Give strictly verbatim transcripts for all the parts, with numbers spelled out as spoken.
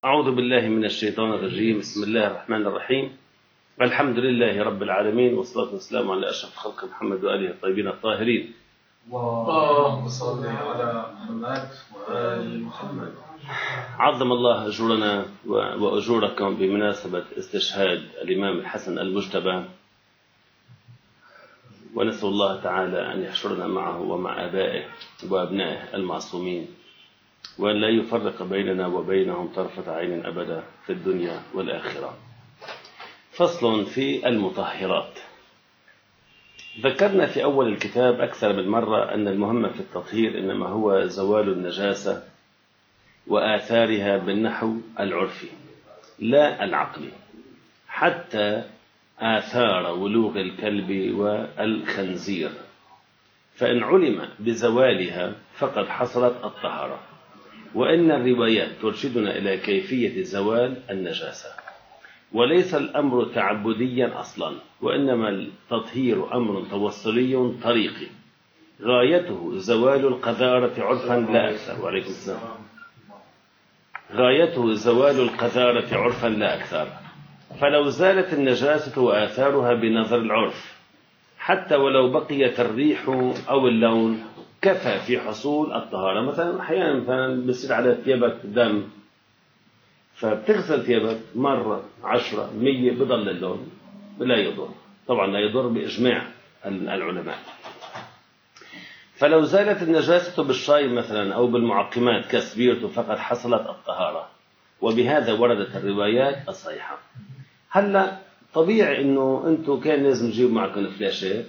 أعوذ بالله من الشيطان الرجيم. بسم الله الرحمن الرحيم. الحمد لله رب العالمين، والصلاة والسلام على أشرف خلق محمد وآله الطيبين الطاهرين. اللهم صل على محمد وآل محمد. عظم الله أجورنا وأجوركم بمناسبة استشهاد الإمام الحسن المجتبى، ونسأل الله تعالى أن يحشرنا معه ومع آبائه وأبنائه المعصومين، وأن لا يفرق بيننا وبينهم طرفة عين أبدا في الدنيا والآخرة. فصل في المطهرات. ذكرنا في أول الكتاب أكثر من مرة أن المهم في التطهير إنما هو زوال النجاسة وآثارها بالنحو العرفي لا العقلي، حتى آثار ولوغ الكلب والخنزير، فإن علم بزوالها فقد حصلت الطهارة. وإن الروايات ترشدنا إلى كيفية زوال النجاسة، وليس الأمر تعبديا أصلا، وإنما التطهير أمر توصلي طريقي غايته زوال القذارة عرفا لا أكثر. وعليكم السلام. غايته زوال القذارة عرفا لا أكثر. فلو زالت النجاسة وآثارها بنظر العرف حتى ولو بقيت الريح أو اللون كفى في حصول الطهارة. مثلا أحيانا مثلا بيصير على ثيابك دم، فبتغسل ثيابك مرة عشرة مية بضل اللون لا يضر، طبعا لا يضر بإجماع العلماء. فلو زالت النجاسة بالشاي مثلا أو بالمعقمات كالسبيرتو فقد حصلت الطهارة، وبهذا وردت الروايات الصحيحة. هلا طبيعي إنه أنتم كان لازم تجيبوا معكم فلاشات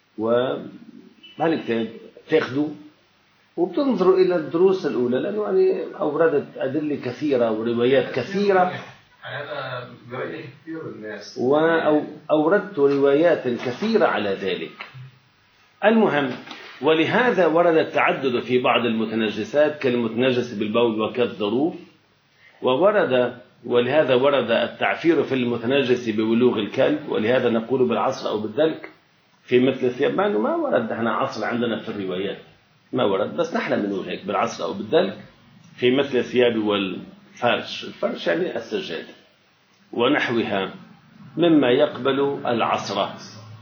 وهالكتاب تاخذوا وبتنظروا إلى الدروس الأولى، لأنه يعني أوردت أدلة كثيرة وروايات كثيرة، أنا برأيي كثير الناس وأوردت روايات كثيرة على ذلك. المهم، ولهذا ورد التعدد في بعض المتنجسات كالمتنجس بالبول وكالظروف، وورد ولهذا ورد التعفير في المتنجس بولوغ الكلب، ولهذا نقول بالعصر أو بالدلك في مثل الثياب، ما ما ورد احنا عصر عندنا في الروايات، ما ورد، بس نحن بنقول هيك بالعصر أو بالدلك في مثل الثياب والفرش. الفرش يعني السجاد ونحوها مما يقبل العصر.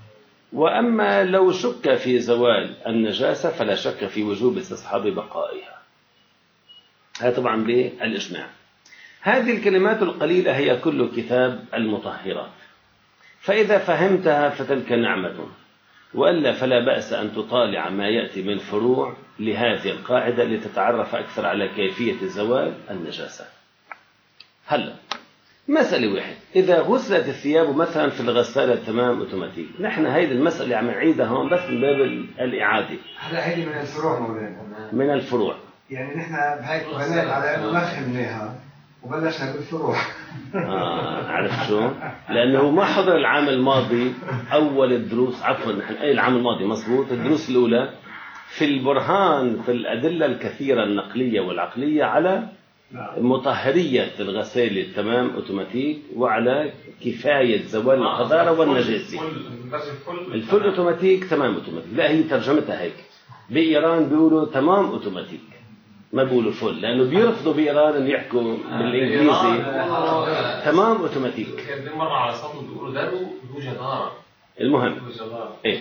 وأما لو شك في زوال النجاسة فلا شك في وجوب استصحاب بقائها، هذا طبعا بالإجماع. هذه الكلمات القليلة هي كل كتاب المطهرات، فإذا فهمتها فتلك نعمة، وإلا فلا بأس أن تطالع ما يأتي من فروع لهذه القاعدة لتتعرف أكثر على كيفية زوال النجاسة. هلا مسألة واحد، إذا غسلت الثياب مثلا في الغسالة تمام أوتوماتيك، نحن هيدي المسألة عم نعيدها هون بس من باب الإعادة. هلا هيدي من الفروع مولانا، من الفروع يعني نحن بهيك بنات على إنه ما فهمناها وبلشنا بالفروع. آه عرفت شو؟ لأنه ما حضر العام الماضي أول الدروس، عفوا نحن أي العام الماضي مصبوط، الدروس الأولى في البرهان في الأدلة الكثيرة النقلية والعقلية على مطهرية الغسالة التمام أوتوماتيك، وعلى كفاية زوال القذارة والنجاسة. الفل أوتوماتيك تمام أوتوماتيك، لا هي ترجمتها هيك. بإيران بيقولوا تمام أوتوماتيك، ما بيقولوا فل، لأنه بيرفضوا بإيران أن يحكوا بالإنجليزي تمام أوتوماتيك. كان مرة على صوت بيقولوا دارو ذو جدارة. المهم إيه،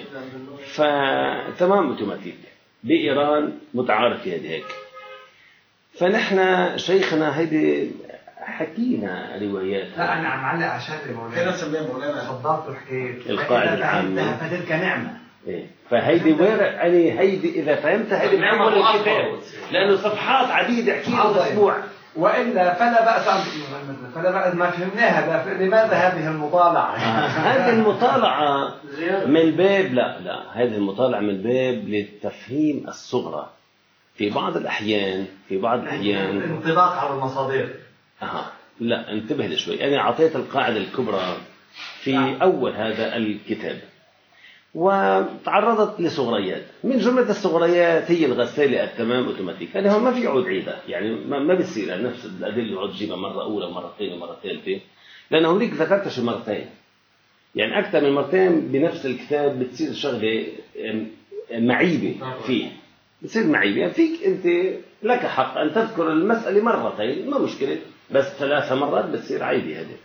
فتمام أوتوماتيك بإيران متعارف هذه هيك. فنحن شيخنا هيدي حكينا روايات. لا أنا عم علق عشان مولانا كنا نسميها مولانا فضلت وحكيت القاعدة العامة، فتلك نعمة. إيه، فهيدي وير يعني هيدي إذا فهمتها هيدي من أول الكتاب، لأنه صفحات عديدة حكينا أسبوع، وإلا فلا بأس أن فلا بأس ما فهمناها. لماذا هذه المطالعة؟ هذه المطالعة من باب لا لا هذه المطالعة من باب للتفهيم الصغرى في بعض الأحيان في بعض الأحيان انطباق على المصادر. أها لا انتبه لي شوي. أنا أعطيت القاعدة الكبرى في أول هذا الكتاب، وتعرضت لصغريات. من جملة الصغريات هي الغسالة التمام أوتوماتيك، يعني هو ما في عود عيدة، يعني ما بيصير نفس الأدلة عود جيبها مرة أولى مرتين ومرة ثالثة، لأنه هناك ذكرت شي مرتين، يعني أكثر من مرتين بنفس الكتاب بتصير شغلة معيبة فيه، بتصير معيبة. يعني فيك أنت لك حق أن تذكر المسألة مرتين ما مشكلة، بس ثلاثة مرات بتصير عادي هذه.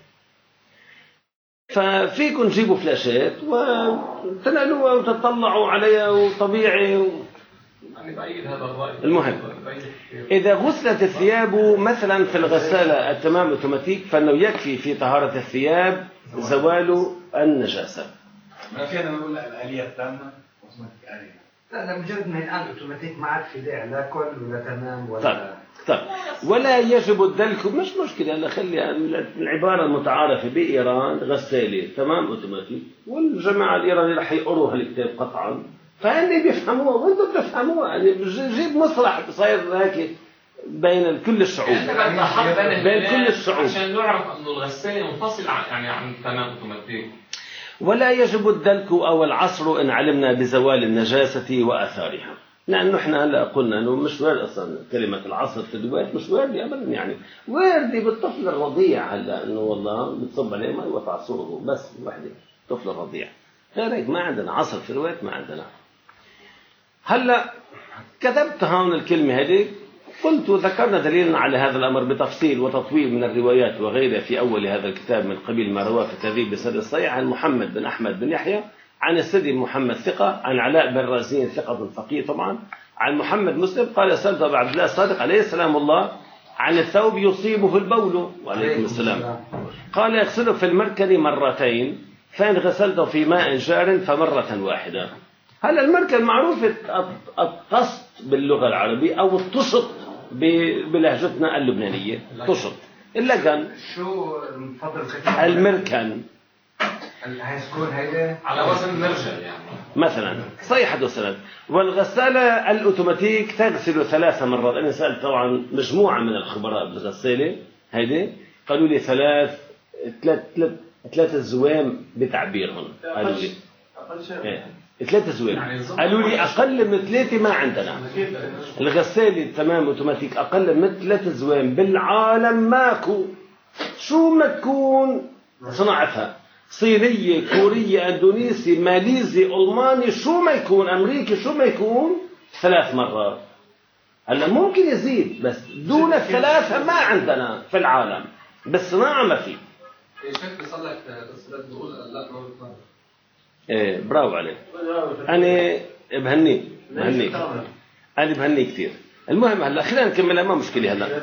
ففيكم تجيبوا فلاشات وتنقلوها وتطلعوا عليها وطبيعي و... يعني بأيد هذا الرأي. المهم إذا غسلت الثياب مثلا في الغسالة التمام أوتوماتيك فإنه يكفي في طهارة الثياب زوال النجاسة. ما فينا نقول الآلية التامة أوتوماتيك آلية. لا لا مجرد ما الآن أوتوماتيك ما عاد في داعي لا كل ولا تمام ولا. طيب. طيب. ولا يجب الدلك مش مشكلة هلا خلي العبارة المتعارفة بإيران غسالة تمام أوتوماتيك والجماعة الإيرانية رح يقروا هالكتاب قطعا فهني بيفهموها وانتم بتفهموها يعني جيب مصطلح صاير هيك بين كل الشعوب بين كل الشعوب عشان نعرف انه الغسالة منفصل عن يعني عن تمام اوتوماتيك. ولا يجب الدلك او العصر ان علمنا بزوال النجاسة واثارها لانه احنا هلا قلنا انه مش وارد اصلا كلمة العصر في الروايات مش واردة ابدا يعني واردة بالطفل الرضيع هلا انه والله بتصب عليه ماء وتعصره بس وحده طفل الرضيع غير هيك ما عندنا عصر في الروايات ما عندنا. هلا كتبت هون الكلمة هذه قلت ذكرنا دليلا على هذا الأمر بتفصيل وتطويل من الروايات وغيرها في أول هذا الكتاب من قبيل ما رواه في التهذيب بسند الصحيح عن محمد بن أحمد بن يحيى عن السدي محمد ثقة عن علاء بن رازين ثقة فقيه طبعا عن محمد مسلم قال سألت أبو عبد الله الصادق عليه السلام الله عن الثوب يصيبه البول وعليكم السلام قال يغسله في المركن مرتين فإن غسلته في ماء جار فمرة واحدة. هلا المركن معروفة الطست باللغة العربية أو الطشط بلهجتنا اللبنانية طشط اللجن شو الفضل المركن هيسكون هيدا على وزن مرجل يعني مثلا صيحة وسند. والغسالة الأوتوماتيك تغسل ثلاث مرات. أنا سألت طبعا مجموعة من الخبراء بالغسالة هيدي قالوا لي ثلاث ثلاث ثلاث ثلاث زوام بتعبيرهم قالوا لي إيه. ثلاثة زوام قالوا لي أقل من ثلاثة ما عندنا. الغسالة تمام أوتوماتيك أقل من ثلاثة زوام بالعالم ماكو شو ما تكون صناعتها صينية كورية أندونيسي ماليزي ألماني شو ما يكون أمريكي شو ما يكون ثلاث مرات. هلا ممكن يزيد بس دون الثلاثة ما عندنا في العالم بالصناعة ما في. شكل صلك تصدق بقول لا ما بتفهم. ايه برافو عليك. انا بهنيك بهنيك انا بهنيك كثير. المهم هلا خلينا نكملها ما مشكله هلا.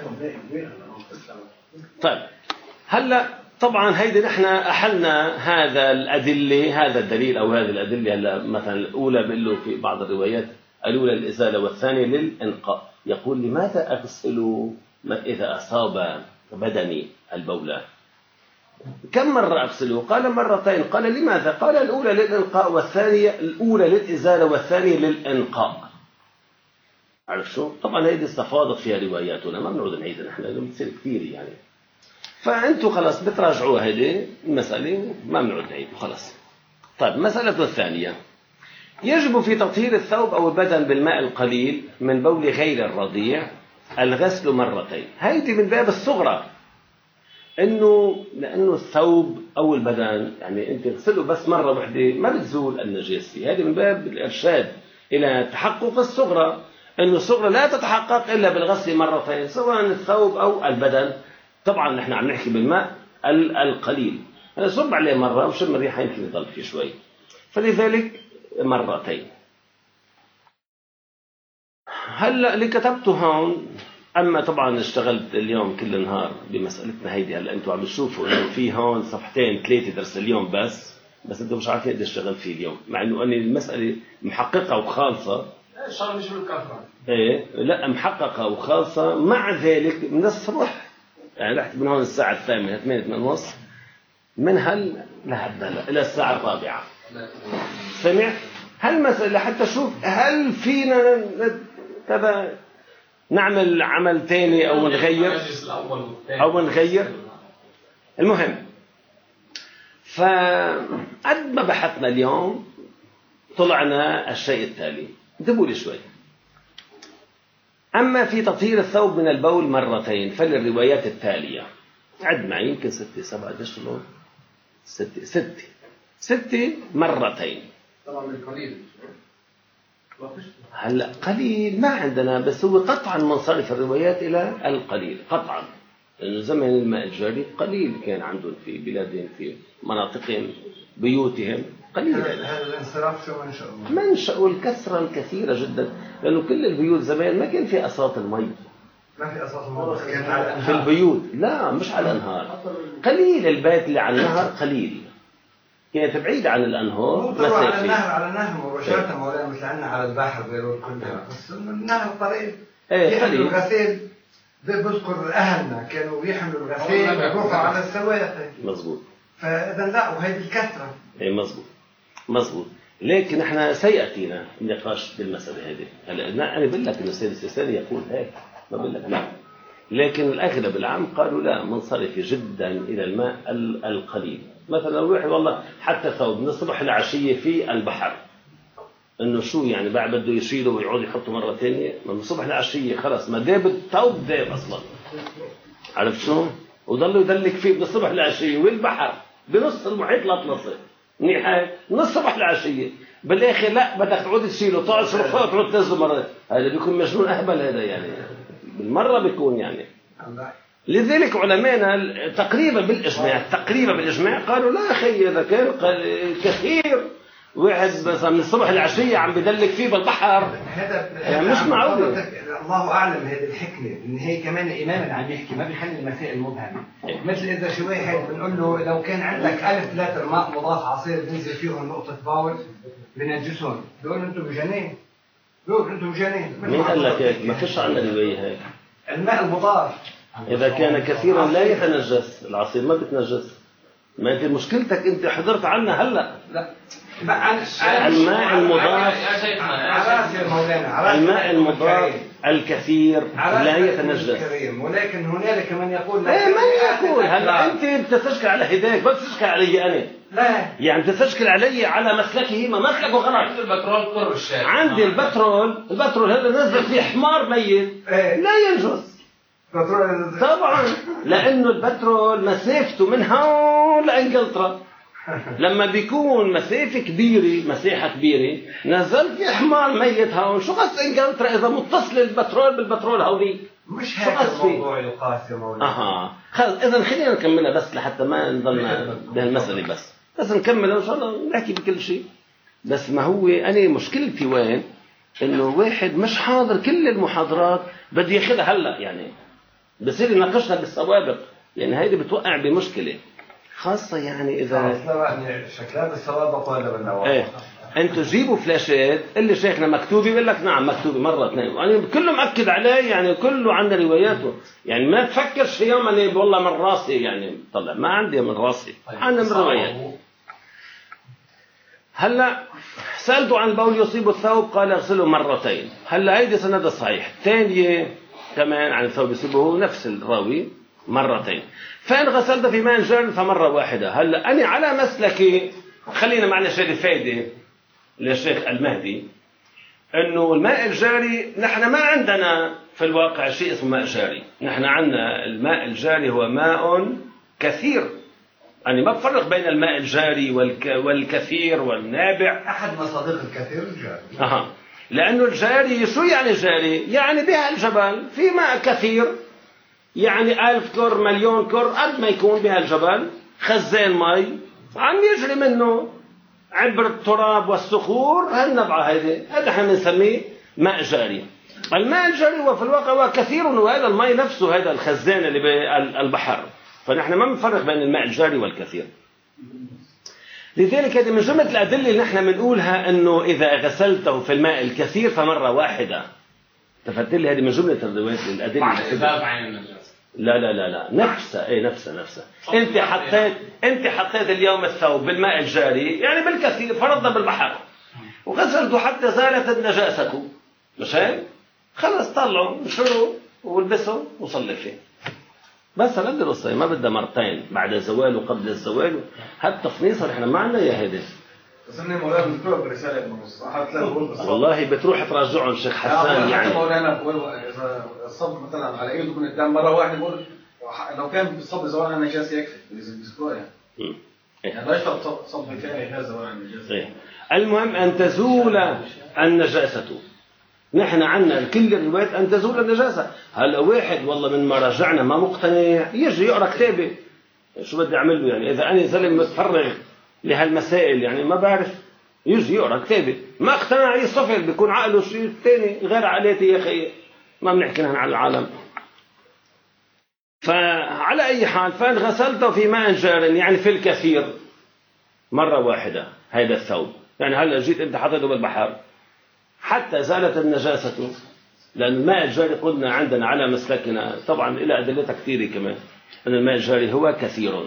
طيب هلا طبعا هيدي نحن احلنا هذا الادله هذا الدليل او هذه الادله هلا مثلا الاولى بقول له في بعض الروايات الاولى للازاله والثانيه للانقاء. يقول لماذا اغسل اذا اصاب بدني البول كم مرة أغسله؟ قال مرتين. قال لماذا؟ قال الأولى للإنقاء والثانية الأولى للإزالة والثانية للإنقاء. عرف شو؟ طبعا هذه استفاضت فيها رواياتنا ما بنعود نعيدها نحن بتصير كثير يعني. فأنتوا خلاص بتراجعوا هذه المسألة ما بنعود نعيد خلاص. طيب مسألة الثانية يجب في تطهير الثوب أو البدن بالماء القليل من بول غير الرضيع الغسل مرتين. هيدي من باب الصغرى انه لانه الثوب او البدن يعني انت تغسله بس مره واحده ما بتزول النجاسه. هذه من باب الارشاد الى تحقق الصغرى انه الصغرى لا تتحقق الا بالغسل مرتين سواء الثوب او البدن. طبعا نحن عم نحكي بالماء القليل انا صب عليه مره وشم الريحه يمكن يضل فيه شوي فلذلك مرتين. هلا اللي كتبته هون أما طبعا اشتغلت اليوم كل النهار بمسألتنا هيدي. هلا أنتوا عم تشوفوا إنه في هون صفحتين ثلاثة درس اليوم بس بس أنتوا مش عارفين قد اشتغلت فيه اليوم مع إنه أنا المسألة محققة وخالصة. إن شاء الله مش بالكثرة. إيه لا محققة وخالصة مع ذلك من الصبح يعني رحت من هون الساعة الثامنة ثمانية من ونص من هل لهلا إلى الساعة الرابعة. سمع هالمسألة حتى شوف هل فينا كذا نعمل عمل تاني أو نغير أو نغير. المهم فقد ما بحثنا اليوم طلعنا الشيء التالي انتبهوا لي شوي. أما في تطهير الثوب من البول مرتين فللروايات التالية عد معي يمكن ستة سبعة دشلون ستة ستة ستة مرتين. طبعا القليل هلا قليل ما عندنا بس هو قطعا منصرف الروايات إلى القليل قطعا لأنه زمن الماء الجاري قليل كان عندهم في بلادهم في مناطقهم بيوتهم قليل. هذا الانصراف شو منشأه؟ منشأ الكثرة الكثيرة جدا، لأنه كل البيوت زمان ما كان في أساط المي. ما في أساس الموضوع كان على الأنهار. في البيوت لا مش على الأنهار، قليل البيت اللي على النهر قليل، كانت بعيدة عن الأنهار. مو طبعا على النهر على النهر مباشرة مولانا مثل عندنا على البحر غيره كلها، بس النهر قريب. ايه يحملوا قليل. الغسيل بذكر أهلنا كانوا يحملوا الغسيل يروحوا على السواقي. مظبوط. فإذا لا وهي الكثرة. ايه مظبوط مظبوط. لكن احنا سيأتينا النقاش بالمسألة هذه. هلا أنا بقول لك إنه السيد السيستاني يقول هيك، ما بقول لك لا. لكن الأغلب العام قالوا لا، منصرف جدا إلى الماء القليل. مثلا واحد والله حتى ثوب من الصبح للعشية في البحر، إنه شو يعني بعد بده يشيله ويعود يحطه مرة ثانية، من الصبح للعشية خلاص ما داب الثوب داب أصلا. عرفت شو؟ وضلوا يدلك فيه من الصبح للعشية والبحر بنص المحيط الأطلسي. منيح من الصبح للعشية، بالاخر لا بدك تعود تشيله تقعد شرفه وتعود تنزله مرة. هذا بيكون مجنون اهبل هذا يعني بالمرة بيكون يعني. لذلك علماءنا تقريبا بالاجماع تقريبا بالاجماع قالوا لا اخي اذا كان كثير واحد بس من الصبح للعشية عم بدلك فيه بالبحر هذا يعني مش معقول. الله اعلم هذه الحكمه ان هي كمان الامام اللي عم يحكي ما بيخلي المسائل مبهمه. مثل اذا شي واحد بنقول له لو كان عندك ألف لتر ماء مضاف عصير بنزل فيهم نقطه باول بنجسهم، بيقول انتم مجانين. بيقول انتم مجانين. مين قال لك هيك؟ ما فيش عندنا روايه هيك. الماء المضاف اذا كان كثيرا لا يتنجس، العصير ما بتنجس. ما انت مشكلتك انت حضرت عنا هلا. لا الماء المضاف الماء المضاف الكثير لا يتنجس. ولكن هنالك من يقول ايه من يقول هلا انت بتستشكل على هداك ما بتستشكل علي انا. لا يعني بتستشكل علي على مسلكه، ما مسلكه غلط. عند البترول قرب الشارع. عندي البترول البترول هذا نزل فيه حمار ميت لا ينجس طبعا، لانه البترول مسافته من هون لانجلترا لما بيكون مسافة كبيرة مساحة كبيرة نزل في حمار ميت هون، شو قص انجلترا اذا متصل البترول بالبترول هونيك؟ مش هيك الموضوع يقاس يا مولانا. اها خلص اذا خلينا نكملها بس لحتى ما نضلنا بهالمسألة، بس بس نكملها ان شاء الله نحكي بكل شيء. بس ما هو انا مشكلتي وين؟ انه واحد مش حاضر كل المحاضرات بدي ياخذها هلا، يعني بصير يناقشها بالسوابق، يعني هيدي بتوقع بمشكلة خاصة. يعني إذا شكلها بالسوابق ولا بالنواقص. إيه أنتوا جيبوا فلاشات اللي شيخنا مكتوبة بيقول لك نعم مكتوبة مرة اثنين، يعني كله مأكد عليه، يعني كله عنده رواياته، يعني ما تفكرش في يوم أنا والله من راسي يعني طلع، ما عندي من راسي، عندي من روايات. هلا سألته عن البول يصيب الثوب قال اغسله مرتين. هلا هيدي سند صحيح. ثانية كمان عن الثوب يصيبه نفس الراوي مرتين. فإن غسلت في ماء جار فمرة واحدة. هلا أنا على مسلكي، خلينا معنا شيء فايدة للشيخ المهدي، إنه الماء الجاري نحن ما عندنا في الواقع شيء اسمه ماء جاري. نحن عندنا الماء الجاري هو ماء كثير، يعني ما بفرق بين الماء الجاري والك... والكثير والنابع. أحد مصادر الكثير الجاري. أها، لأنه الجاري شو يعني جاري؟ يعني بها الجبل في ماء كثير، يعني ألف كر مليون كر قد ما يكون بها الجبل خزان مي عم يجري منه عبر التراب والصخور، هالنبعة هذه هذا احنا بنسميه ماء جاري. الماء الجاري هو في الواقع هو كثير، وهذا الماء نفسه هذا الخزان اللي بالبحر، فنحن ما بنفرق بين الماء الجاري والكثير. لذلك هذه من جملة الأدلة اللي نحن بنقولها إنه إذا غسلته في الماء الكثير فمرة واحدة. تفتل هذه من جملة الروايات الأدلة. مع الإذاب عين النجاسة. لا لا لا لا نفسها ايه نفسها نفسها. انت حطيت انت حطيت اليوم الثوب بالماء الجاري يعني بالكثير، فرضنا بالبحر وغسلته حتى زالت النجاسة، مش هيك؟ خلص طلعوا نشروا والبسوا وصلي فيه. بس هذا القصة ما بدها مرتين بعد الزوال وقبل الزوال. هالتفنيصة اللي احنا ما عندنا اياها هيدي. بس انا مولانا بنكتب برسالة بنص والله بتروح تراجعهم شيخ حسان. يعني مولانا اذا الصب مثلا على ايده من قدام مرة واحدة بقول لو كان بالصب زوال عن النجاسة يكفي بيذكروها يعني. يعني لا يشترط صب ثاني هذا زوال عن النجاسة. المهم أن تزول النجاسة نحن عنا كل الروايات أن تزول النجاسة. هلا واحد والله من مراجعنا ما مقتنع يجي يقرأ كتابي، شو بدي أعمل له يعني؟ إذا أنا زلم متفرغ لهالمسائل يعني ما بعرف، يجي يقرأ كتابي ما اقتنع يصفر، بيكون عقله شيء ثاني غير عقلاتي يا أخي، ما بنحكي نحن على العالم. فعلى أي حال فإن غسلته في ماء جار يعني في الكثير مرة واحدة هذا الثوب، يعني هلا جيت أنت حطيته بالبحر حتى زالت النجاسة، لأن الماء الجاري قلنا عندنا على مسلكنا طبعا إلى أدلتها كثيرة كمان أن الماء الجاري هو كثير.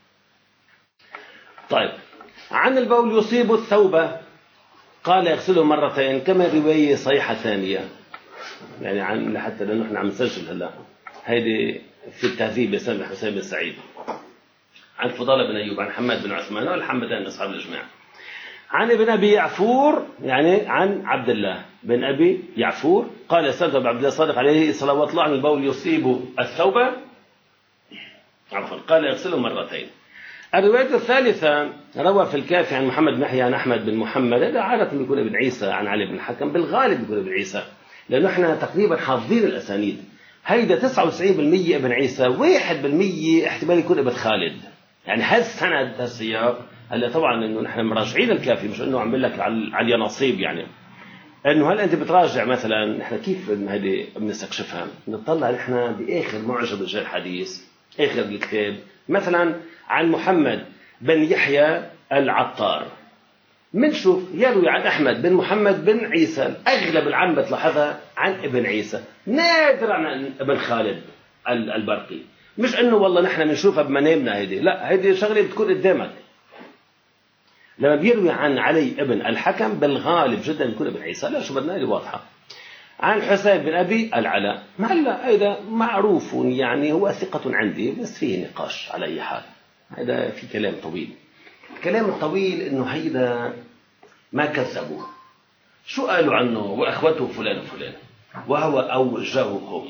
طيب عن البول يصيب الثوب قال يغسله مرتين، كما رواية صحيحة ثانية يعني عن حتى لأنه نحن عم نسجل هلا هيدي في التهذيب بسنة حسين بن سعيد عن فضالة بن أيوب عن حماد بن عثمان والحمدان أصحاب الإجماع عن ابن أبي يعفور يعني عن عبد الله بن أبي يعفور قال سألت أبو عبد الله الصادق عليه صلوات الله عن البول يصيب الثوب عفوا قال يغسله مرتين. الرواية الثالثة روى في الكافي عن محمد بن يحيى عن أحمد بن محمد، هذا عادة بيكون ابن عيسى عن علي بن الحكم، بالغالب بيكون ابن عيسى لأنه احنا تقريبا حافظين الأسانيد. هيدا تسعة وتسعين بالمئة ابن عيسى، واحد بالمئة احتمال يكون ابن خالد، يعني هالسند هالسياق. هلا طبعا انه نحن مراجعين الكافي، مش انه عم بقول لك على اليناصيب يعني، انه هل انت بتراجع مثلا نحن كيف هيدي بنستكشفها؟ نطلع نحن باخر معجم رجال الحديث اخر الكتاب مثلا عن محمد بن يحيى العطار، منشوف يروي عن أحمد بن محمد بن عيسى، أغلب العام بتلاحظها عن ابن عيسى، نادر عن ابن خالد البرقي. مش إنه والله نحن بنشوفها بمنامنا هيدي، لا هيدي شغلة بتكون قدامك. لما بيروي عن علي ابن الحكم بالغالب جدا بيكون ابن عيسى، لا شو بدنا هيدي واضحة. عن حسين بن أبي العلاء، هلا هيدا معروف يعني هو ثقة عندي بس فيه نقاش على أي حال، هذا في كلام طويل. الكلام الطويل إنه هيدا ما كذبوه، شو قالوا عنه؟ وأخوته فلان وفلان، وهو أوجههم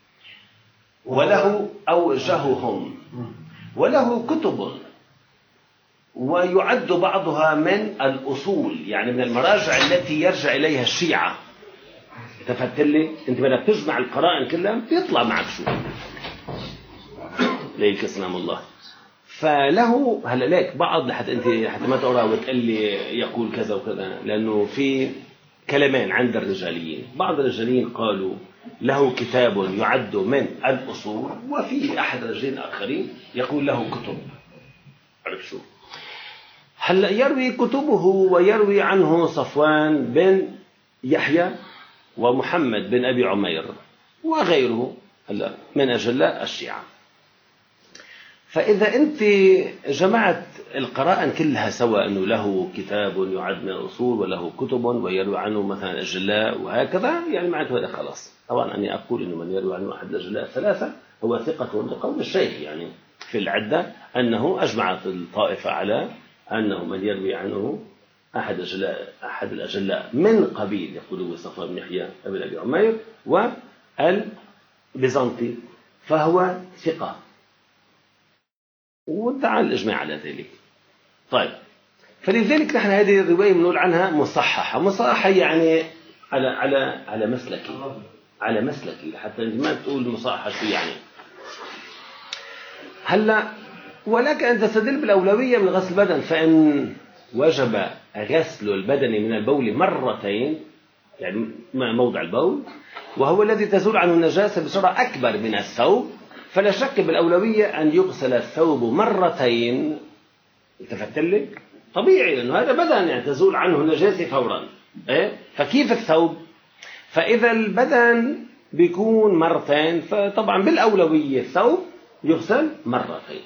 وله أوجههم وله كتب ويعد بعضها من الأصول، يعني من المراجع التي يرجع إليها الشيعة. تفهمت لي؟ أنت بدك تجمع القرائن كلها بيطلع معك شو ليك سلام الله. فله هلا ليك بعض حتى انت حتى ما تقرا وتقول لي يقول كذا وكذا، لانه في كلمان عند الرجاليين، بعض الرجاليين قالوا له كتاب يعد من الاصول، وفي احد الرجالين الاخرين يقول له كتب. عرف شو هلا يروي كتبه ويروي عنه صفوان بن يحيى ومحمد بن ابي عمير وغيره هلا من اجلاء الشيعة. فإذا أنت جمعت القرائن كلها سوا أنه له كتاب يعد من الأصول وله كتب ويروي عنه مثلا الأجلاء وهكذا، يعني معناته هذا خلاص. طبعا أني أقول أنه من يروي عنه أحد الأجلاء الثلاثة هو ثقة لقول الشيخ يعني في العدة، أنه أجمعت الطائفة على أنه من يروي عنه أحد الأجلاء أحد الأجلاء من قبيل يقولوا صفوان بن يحيى ابن أبي عمير والبيزنطي فهو ثقة، وادعى الإجماع على ذلك. طيب فلذلك نحن هذه الرواية بنقول عنها مصححة. مصححة يعني على على على مسلكي على مسلكي حتى ما تقول مصححة شو يعني. هلا ولك أن تستدل بالأولوية من غسل البدن، فإن وجب غسل البدن من البول مرتين يعني موضع البول وهو الذي تزول عنه النجاسة بسرعة أكبر من الثوب، فلا شك بالأولوية أن يغسل الثوب مرتين. التفت لي طبيعي لأنه هذا بدن يعني تزول عنه النجاسة فورا. إيه؟ فكيف الثوب؟ فإذا البدن بيكون مرتين فطبعا بالأولوية الثوب يغسل مرتين.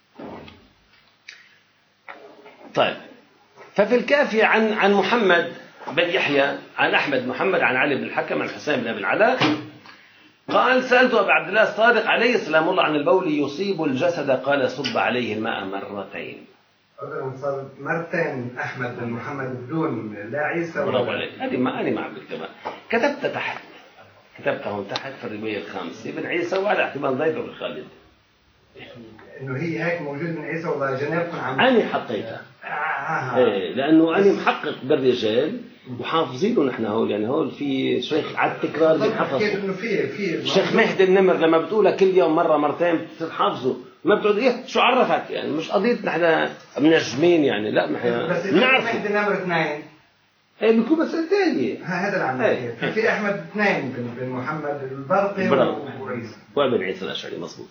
طيب ففي الكافي عن عن محمد بن يحيى عن أحمد محمد عن علي بن الحكم عن حسين بن أبي العلاء قال سألت أبا عبد الله الصادق عليه السلام الله عن البول يصيب الجسد قال صب عليه الماء مرتين. صار مرتين أحمد بن محمد بدون لا عيسى ولا برافو عليك. هذه ما أنا ما عم بكتبها، كتبت تحت كتبتهم تحت في الرواية الخامسة ابن عيسى وعلى احتمال ضيفه بن خالد إنه هي هيك موجود من عيسى ولا جنابكم عم أنا حطيتها. آه. إيه لأنه أنا محقق بالرجال وحافظينه نحن هول، يعني هول في شيخ على التكرار بنحفظه. انه في في الشيخ مهدي النمر لما بتقولها كل يوم مره مرتين بتحفظه، ما بتقول ايه شو عرفك، يعني مش قضيه نحن منجمين يعني، لا نحن بنعرف مهدي النمر اثنين ايه بيكون مسألة ثانية. هذا اللي عم نحكي فيه. في احمد اثنين بن محمد البرقي وعيسى وابن عيسى الاشعري مظبوط.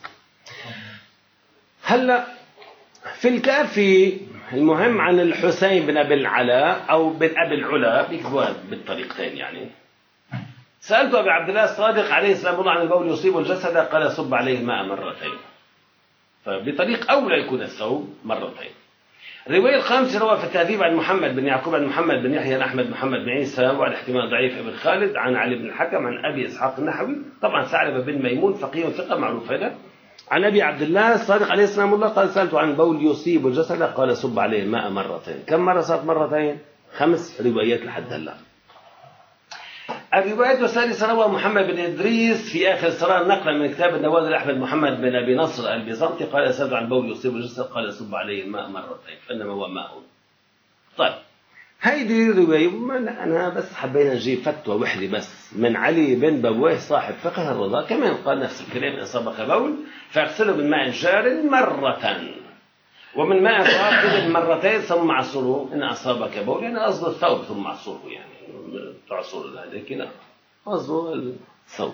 هلا في الكافي المهم عن الحسين بن ابي العلاء او بن ابي العلا بيكتبوها بالطريقتين يعني. سألت أبي عبد الله الصادق عليه السلام الله عن البول يصيب الجسد، قال صب عليه الماء مرتين. فبطريق أولى يكون الثوب مرتين. الرواية الخامسة روى في التهذيب عن محمد بن يعقوب عن محمد بن يحيى عن أحمد محمد بن عيسى وعلى احتمال ضعيف ابن خالد عن علي بن الحكم عن أبي إسحاق النحوي، طبعا ثعلبة بن ميمون فقيه ثقة معروف هذا، عن أبي عبد الله الصادق عليه السلام الله قال سألت عن البول يصيب الجسد، قال صب عليه الماء مرتين. كم مرة صارت مرتين؟ خمس روايات لحد هلا. الرواية السادسة روى محمد بن إدريس في آخر السراء نقلا من كتاب النوادر أحمد محمد بن أبي نصر البيزنطي قال سألت عن البول يصيب الجسد، قال صب عليه الماء مرتين فإنما هو ماء. طيب هيدي الرواية أنا بس حبينا نجيب فتوى وحدة بس من علي بن بويه صاحب فقه الرضا، كمان قال نفس الكلام إن أصابك بول فاغسله بالماء جار مرة ومن ماء راكد مرتين ثم عصره إن أصابك بول، يعني قصد الثوب ثم عصره، يعني تعصر هذا كده قصده الثوب.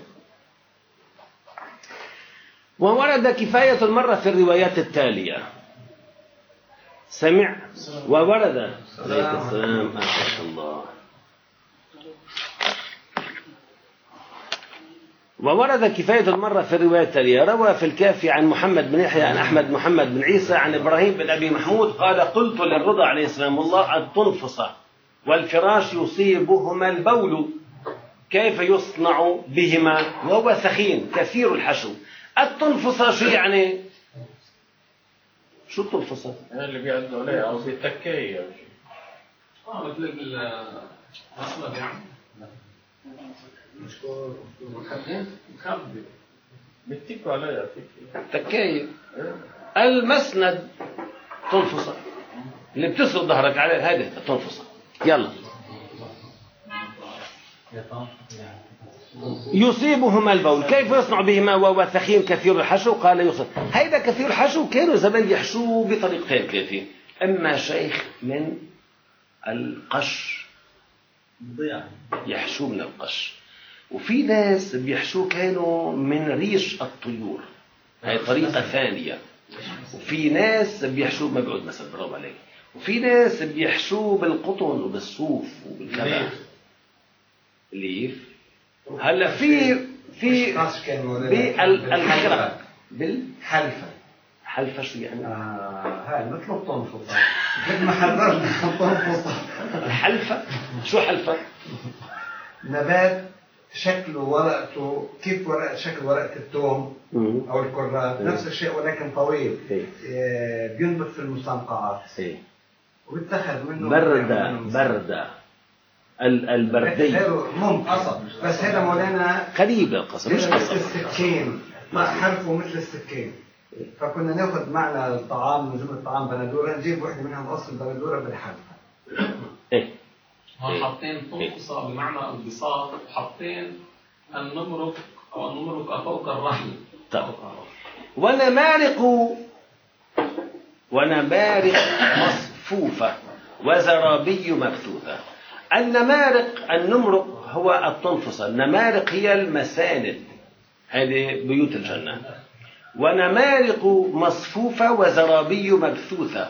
وورد كفاية المرة في الروايات التالية: سمع وورد عليك السلام ما شاء الله. وورد كفاية المرة في الرواية التالية: روى في الكافي عن محمد بن يحيى عن أحمد محمد بن عيسى عن إبراهيم بن أبي محمود قال قلت للرضا عليه السلام الله التنفس والفراش يصيبهما البول كيف يصنع بهما وهو ثخين كثير الحشو. التنفس شو يعني؟ شو التنفس؟ اللي بيعدوا عليه قصدي التكاية او شيء. اه مثل المصنع يعني. مشكور مخبي مخبي بتكوا عليها تكاية المسند تنفس اللي بتسرد ظهرك عليه هذه تنفس. يلا يصيبهما البول كيف يصنع بهما وهو ثخين كثير الحشو، قال يصيب. هيدا كثير الحشو كانوا زمان يحشوه بطريقتين كيفية: اما شيخ من القش يحشوه من القش، وفي ناس بيحشوه كانوا من ريش الطيور، هاي طريقة ثانية. وفي ناس بيحشوه ما بيقعد مثلا برافو عليك، وفي ناس بيحشوه بالقطن وبالصوف وبالكذا ليف. هلا في في بالحلفة بالحلفة حلفة شو يعني؟ آه هاي مثل التنفس مثل ما حررنا التنفس. الحلفة شو حلفة؟ نبات شكله ورقته كيف ورقة شكل ورقة التوم أو الكرات، نفس الشيء ولكن طويل، آه بينبت في المستنقعات وبيتخذ منه بردة بردة البردي مم قصب، بس هذا مولانا قريب للقصب مش قصب، السكين حرفه مثل السكين. فكنا ناخذ معنا الطعام من جمله طعام بندوره نجيب وحده منها نقص البندوره بالحلفه. ايه هون حاطين تنقصة بمعنى البساط، وحاطين النمرق او النمرق فوق الرحل. طيب ونمارق ونمارق مصفوفة وزرابي مبثوثة. النمارق النمرق هو التنفسة، النمارق هي المساند، هذه بيوت الجنة. ونمارق مصفوفة وزرابي مبثوثة.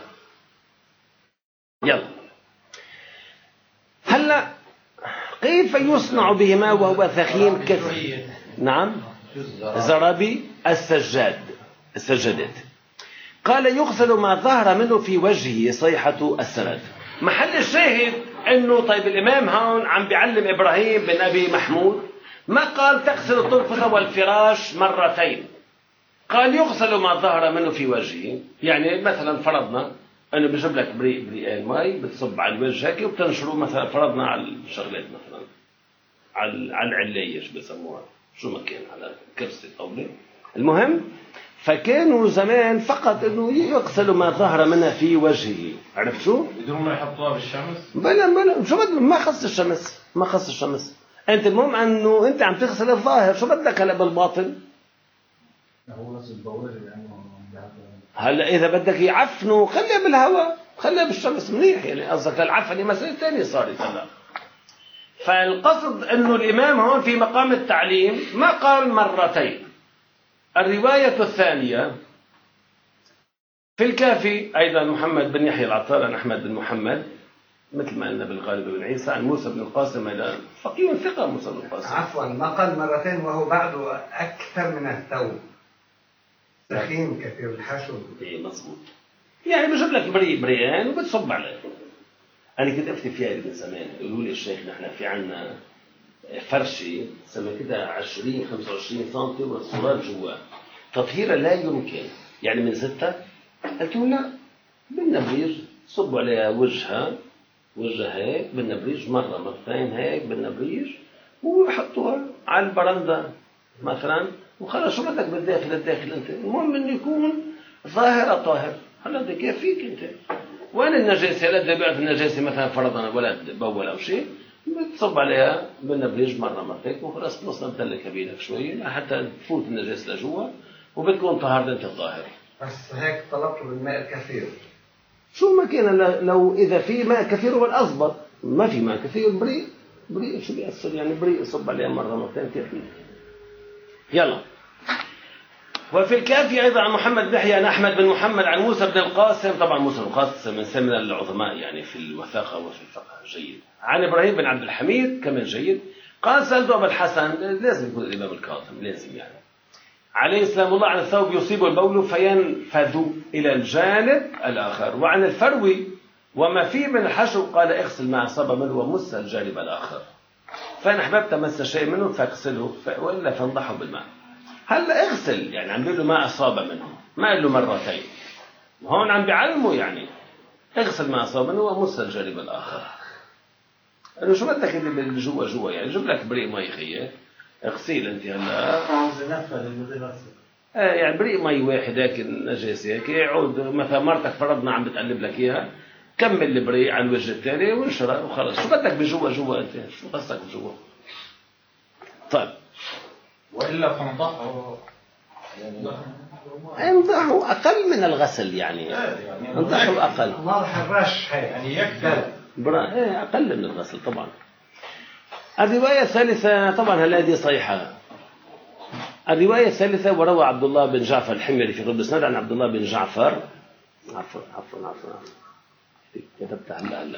يلا هلا كيف يصنع بهما وهو ثخين كثير؟ نعم زرابي السجاد السجادات. قال يغسل ما ظهر منه في وجهه صيحة السرد. محل الشاهد انه طيب الامام هون عم بيعلم ابراهيم بن ابي محمود، ما قال تغسل التنفس والفراش مرتين، قال يغسل ما ظهر منه في وجهه. يعني مثلا فرضنا انه بجيب لك بريق بريقين مي بتصب على الوجه هيك وبتنشره، مثلا فرضنا على الشغلات مثلا على على العلايه شو بسموها شو ما كان على كرسي طاوله، المهم فكانوا زمان فقط انه يغسلوا ما ظهر منها في وجهه. عرفت شو؟ بدون ما يحطوها بالشمس؟ بلا بلا شو بدك، ما خص الشمس، ما خص الشمس. انت المهم انه انت عم تغسل الظاهر، شو بدك هلا بالباطن؟ هو نفس البول يعني. هلا اذا بدك يعفنوا خليها بالهواء، خليها بالشمس منيح، يعني قصدك العفن مسألة ثانية صارت هلا. فالقصد انه الامام هون في مقام التعليم ما قال مرتين. الرواية الثانية في الكافي أيضا محمد بن يحيى العطار عن أحمد بن محمد مثل ما قلنا بالغالب بن عيسى عن موسى بن القاسم إلى فقيه ثقة موسى بن القاسم. عفوا ما قال مرتين وهو بعده أكثر من الثوب، سخين كثير الحشو. إيه مظبوط، يعني بجيب لك بريء بريئان وبتصب عليه. أنا كنت أفتي فيها من زمان، يقولوا لي الشيخ نحن في عنا فرشة سمى كده عشرين خمسة وعشرين سنتي والصورات جوا تطهيرها لا يمكن، يعني من ستة. قلت له لا، بالنبريج صبوا عليها وجهها وجهها هيك بالنبريج مرة مرتين هيك بالنبريج وحطوها على البرندة مثلا وخلاص. شو بدك بالداخل الداخل انت، المهم انه يكون ظاهرة طاهر. هلا بدك كيفيك انت وين النجاسة؟ لا بدي بيعرف النجاسة مثلا فرضا ولا بول او شيء، بتصب عليها بالنبريج مرة مرتين وخلاص خلصنا بدلك بيدك شوي حتى تفوت النجاسة لجوا وبتكون طهرت انت الظاهر. بس هيك طلبته بالماء الكثير. شو ما كان لو إذا في ماء كثير هو الأضبط، ما في ماء كثير بريء بريء شو بيأثر يعني بريء صب عليها مرة مرتين كثير. يلا. وفي الكافي أيضا عن محمد بن يحيى عن أحمد بن محمد عن موسى بن القاسم، طبعا موسى بن القاسم من سمن العظماء يعني في الوثاقة وفي الفقه جيد. عن إبراهيم بن عبد الحميد كمان جيد. قال سألت أبا الحسن، لازم يكون الإمام الكاظم لازم يعني عليه السلام الله عن الثوب يصيب البول فينفذ إلى الجانب الآخر، وعن الفروي وما فيه من الحشو قال اغسل ما أصاب منه ومس الجانب الآخر، فإن أحببت مس شيء منه فاغسله وإلا فانضحه بالماء. هلا اغسل يعني عم بيقول له ما أصاب منه، ما قال له مرتين، هون عم بيعلمه يعني اغسل ما أصاب منه ومس الجانب الآخر. قال له شو بدك اللي جوا جوا يعني جيب لك بريق مي خيّة اغسيل انت هلا آه يعني بريق مي واحد هيك نجاسه هيك يعود مثلا مرتك فرضنا عم بتقلب لك اياها كمل البريق على الوجه الثاني وانشرها وخلص. شو بدك بجوا جوا انت، شو قصدك بجوا؟ طيب والا فنضحه انضحوا اقل من الغسل يعني انضحوا اقل نضح الرش هيك يعني يكفي ايه اقل من الغسل طبعا. الرواية الثالثة طبعا هذه صحيحة. الرواية الثالثة وروى عبد الله بن جعفر الحميري في غرب السند عن عبد الله بن جعفر عفوا عفوا عفوا كتبت هلا هلا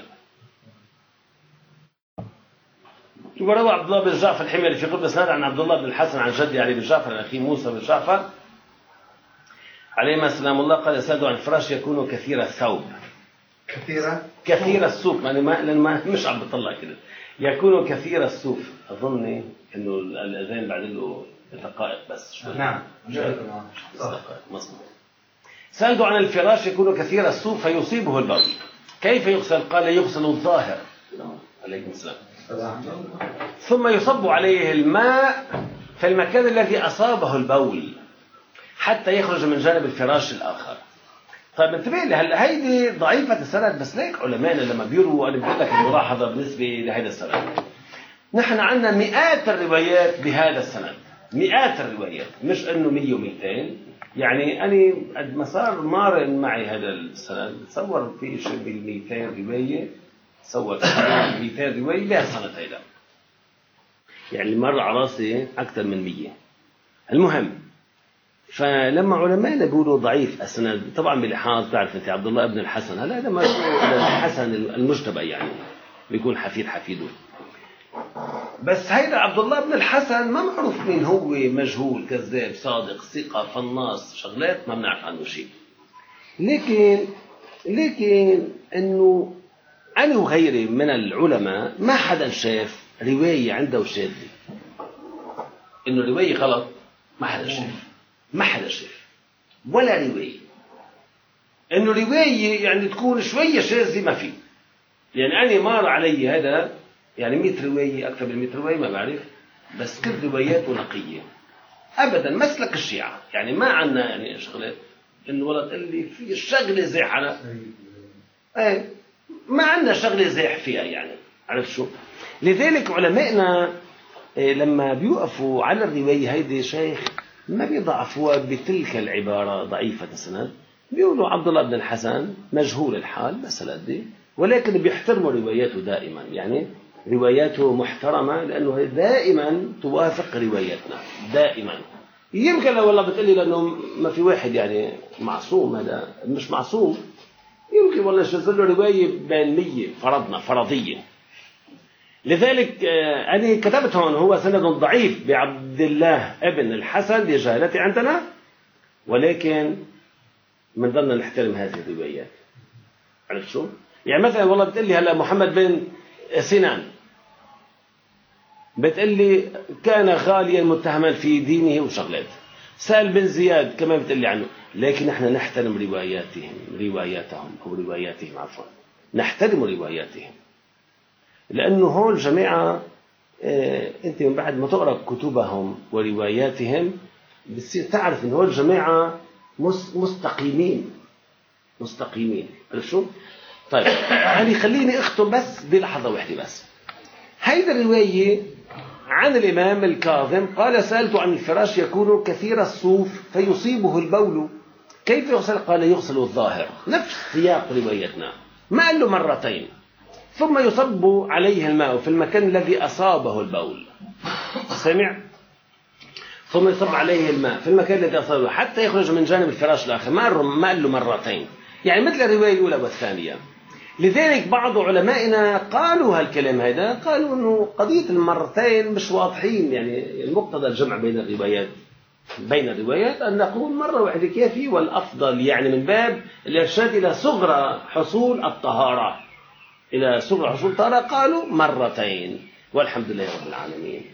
وروى عبد الله بن جعفر الحميري في غرب السند عن عبد الله بن الحسن عن جدي علي بن جعفر عن أخي موسى بن جعفر عليهما سلام الله قال سادوا عن الفراش يكون كثير الثوب كثيرة كثير السوق يعني ما لأن ما مش عم بطلع كده يكون كثير الصوف. أظني إنه الأذان بعد له دقائق بس شوي. نعم مظبوط. سألوا عن الفراش يكون كثير الصوف فيصيبه البول كيف يغسل؟ قال يغسل الظاهر عليكم السلام ثم يصب عليه الماء في المكان الذي أصابه البول حتى يخرج من جانب الفراش الآخر. طيب انتبه لي هلا هيدي ضعيفة السند بس ليك علماءنا لما بيروا أنا بقول لك الملاحظة بالنسبة لهذا السند. نحن عندنا مئات الروايات بهذا السند، مئات الروايات مش إنه مية ومئتين يعني. أنا قد ما صار مارن معي هذا السند تصور في شيء بالمئتين رواية تصور مئتين رواية لها السند هيدا يعني مر على راسي أكثر من مية. المهم فلما علماءنا بيقولوا ضعيف السند طبعا بلحاظ تعرف انت عبد الله ابن الحسن هذا هذا الحسن المجتبى يعني بيكون حفيد حفيده بس هيدا عبد الله ابن الحسن ما معروف مين هو، مجهول كذاب صادق ثقة فناص شغلات ما بنعرف عنه شيء. لكن لكن انه انا وغيري من العلماء ما حدا شاف رواية عنده شاذة انه رواية غلط ما حدا شاف ما حدا شاف ولا رواية انه رواية يعني تكون شوية شاذة ما في يعني. انا مر علي هذا يعني مئة رواية اكثر من مئة رواية ما بعرف بس كل رواياته نقية أبدا مسلك الشيعة، يعني ما عندنا يعني شغلة إنه والله تقول لي في شغلة زاح على إيه ما عندنا شغلة زاح فيها يعني، عرفت شو؟ لذلك علمائنا إيه لما بيوقفوا على الرواية هيدي شيخ ما بيضعفوها بتلك العبارة ضعيفة السند، بيقولوا عبد الله بن الحسن مجهول الحال مثلا دي، ولكن بيحترموا رواياته دائما، يعني رواياته محترمة لأنه دائما توافق رواياتنا دائما. يمكن لو والله بتقلي لأنه ما في واحد يعني معصوم، هذا مش معصوم، يمكن والله شغل له رواية بين مية فرضنا فرضية. لذلك أنا كتبت هون هو سند ضعيف بعبد الله ابن الحسن لجهالته عندنا، ولكن من ضمن نحترم هذه الروايات. عرفت شو؟ يعني مثلا والله بتقلي هلا محمد بن سنان بتقلي كان غاليا متهما في دينه وشغلات، سهل بن زياد كمان بتقلي عنه، لكن نحن نحترم رواياتهم رواياتهم أو رواياتهم عفوا نحترم رواياتهم، لأنه هول الجماعة اه أنت من بعد ما تقرأ كتبهم ورواياتهم بتصير تعرف إن هول الجماعة مستقيمين مستقيمين. عرفت شو؟ طيب يعني خليني أختم بس بلحظة واحدة بس. هيدا الرواية عن الإمام الكاظم قال سألت عن الفراش يكون كثير الصوف فيصيبه البول كيف يغسل؟ قال يغسل الظاهر، نفس سياق روايتنا، ما قال له مرتين، ثم يصب عليه الماء في المكان الذي أصابه البول، سمع؟ ثم يصب عليه الماء في المكان الذي أصابه حتى يخرج من جانب الفراش الآخر، ما قال له مرتين، يعني مثل الرواية الأولى والثانية. لذلك بعض علمائنا قالوا هالكلام هذا، قالوا أنه قضية المرتين مش واضحين، يعني المقتضى الجمع بين الروايات بين الروايات أن نقول مرة واحدة كافي، والأفضل يعني من باب الإرشاد إلى صغرى حصول الطهارة إلى صغرى حصول الطهارة قالوا مرتين، والحمد لله رب العالمين.